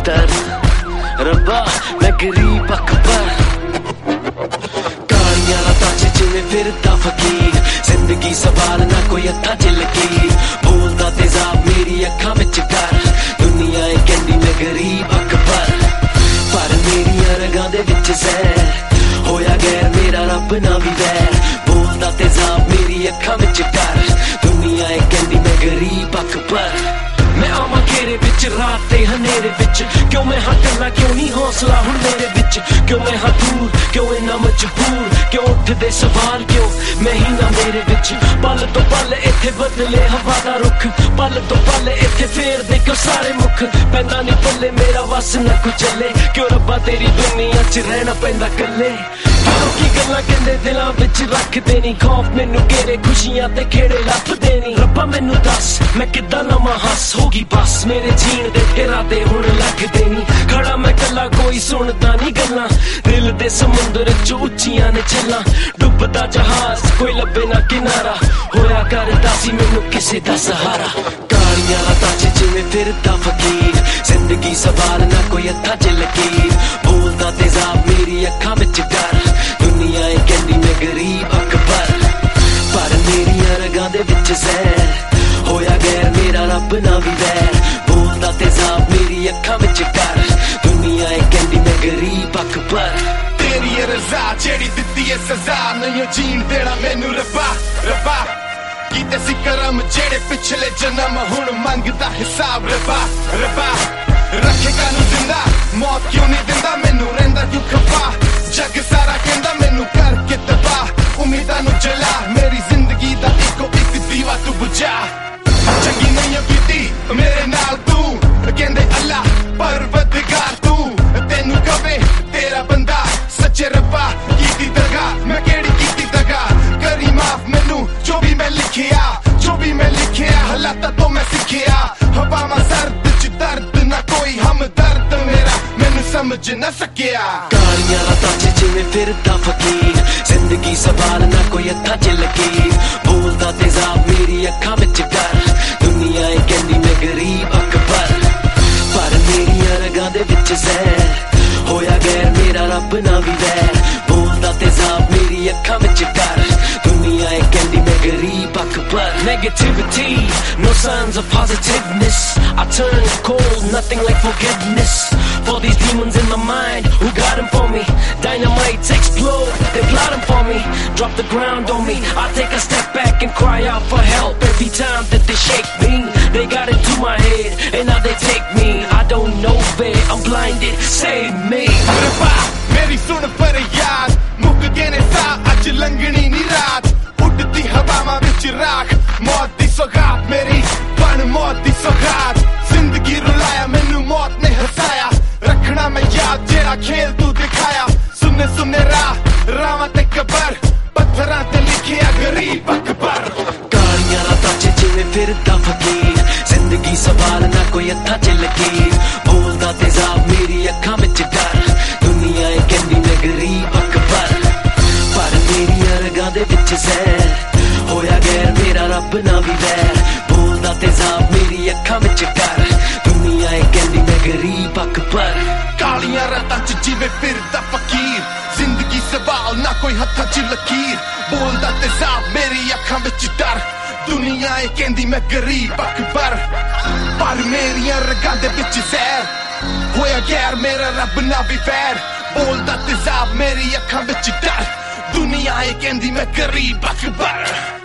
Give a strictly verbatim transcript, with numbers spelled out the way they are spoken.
दर रब्बा मैं गरीब अकबर कालियां रातां च जिवें फिरदा फकीर जिंदगी संभालना कोई हत्थां च लकीर बोलदा तेजाब मेरी अखां विच डर दुनिया ए कहंदी मैं गरीब अकबर पर मेरियां रगां दे विच जहर होया गैर मेरा रब ना भी वैर बोलदा तेजाब मेरी अखां विच डर दुनिया ए कहंदी मैं गरीब अकबर मैं आवां घेरे विच रात ते हनेरे विच क्यों मैं हाँ कल्ला क्यों नहीं हौसला हुण मेरे विच क्यों मैं हाँ दूर क्यों इन्ना मजबूर क्यों उठदे सवाल क्यों मैं ही ना मेरे विच पल तो पल इत्थे बदले हवा दा रुख पल तो पल इत्थे फेरदे क्यों सारे मुख पैंदा नहीं पल्ले मेरा वस ना कुछ चले क्यों रब्बा तेरी दुनिया च रहना पैंदा कल्ले की गल्लां कहंदे दिलां विच रखदे नी खौफ मैनू घेरे खुशियां ते खेड़े लभदे नी रब्बा मैनू दस मैं किद्दां लवां हस होगी बस मेरे जीण दे इरादे हुण लगदे नी खड़ा मैं कल्ला कोई सुणदा नी गल्लां दिल दे समुंदर च उच्चियां ने छल्लां डुबदा जहाज कोई लब्बे ना किनारा होया करदा सी मैनू किसे दा सहारा कालियां रातां च जिवें फिरदा फकीर जिंदगी संभालना कोई हत्थां च लकीर बोलदा तेजाब मेरी अखां विच डर दुनिया ए कहंदी मैं गरीब अकबर पर मेरियां रगां दे विच जहर होया गैर मेरा रब ना भी वैर बोलदा तेजाब मेरी अखां विच डर दुनिया ए कहंदी मैं गरीब अकबर तेरी ए रज़ा जेड़ी दित्ती ए सज़ा नहीं जीण देना मैनू रब्बा रब्बा कीते सी करम जेड़े पिछले जन्म हुण मंगदा हिसाब रब्बा रब्बा रखेगा नू जिंदा मौत क्यों नहीं दिंदा मैनू रहिंदा क्यों खफा जग सारा कहंदा मैनू करके तबाह उम्मीदां नू जला मेरी जिंदगी दा इको इक दीवा तू बुझा चंगी नहीं कीती मेरे नाल तू कहंदे अल्लाह परवरदिगार तू तेनू कवे तेरा बंदा सच्चे रब्बा कीती दगा मैं केड़ी कीती दगा करी माफ मैनू जो भी मैं लिखिया जो भी मैं लिखिया हालात तो मैं सीखिया हवावां सर्द च दर्द ना कोई हमदर्द मेरा मैनू समझ ना सकिया कालियां रातां च जिवें फिरदा फकीर जिंदगी संभालना कोई हत्थां च लकीर बोलदा तेजाब मेरी अखां विच डर दुनिया ए कहंदी मैं गरीब अकबर पर मेरियां रगां दे विच जहर होया गैर मेरा रब ना भी वैर बोलदा तेजाब मेरी अखां विच डर दुनिया ए कहंदी मैं गरीब Akbar negativity no signs of positiveness I turn cold nothing like forgiveness for these demons in my mind who got them for me dynamite explode they plotting for me drop the ground on me I take a step back and cry out for help every time that they shake me they got into my head and now they take me I don't know where I'm blinded save me Rabba meri sun faryad muk gaye ne sa aj langni ni raat उड़ती हवावां विच राख मौत दी सौगात मेरी बन मौत दी सौगात जिंदगी रुलाया मैनू मौत ने हसाया रखना मैं याद जेड़ा खेल तू दिखाया सुनने सुनने राह रावां ते कबर पत्थरां ते लिखिया गरीब अकबर कालियां रातां च जिवें फिरदा फकीर जिंदगी संभालना कोई हत्थां च लकीर बोलदा तेजाब मेरी अखां विच डर दुनिया ए कहंदी मैं गरीब अकबर पर मेरियां रगां दे विच जहर होया गैर मेरा रब ना भी वैर बोलदा तेजाब मेरी अखां विच डर दुनिया ए कहंदी मैं गरीब अकबर कालियां रातां च जिवें फिरदा फकीर जिंदगी संभाल ना कोई हत्थां च लकीर बोलदा तेजाब मेरी अखां विच डर दुनिया ए कहंदी मैं गरीब अकबर पर मेरियां रगां दे विच जहर होया गैर मेरा रब ना भी वैर बोलदा तेजाब मेरी अखां विच डर दुनिया ए कहंदी मैं गरीब अकबर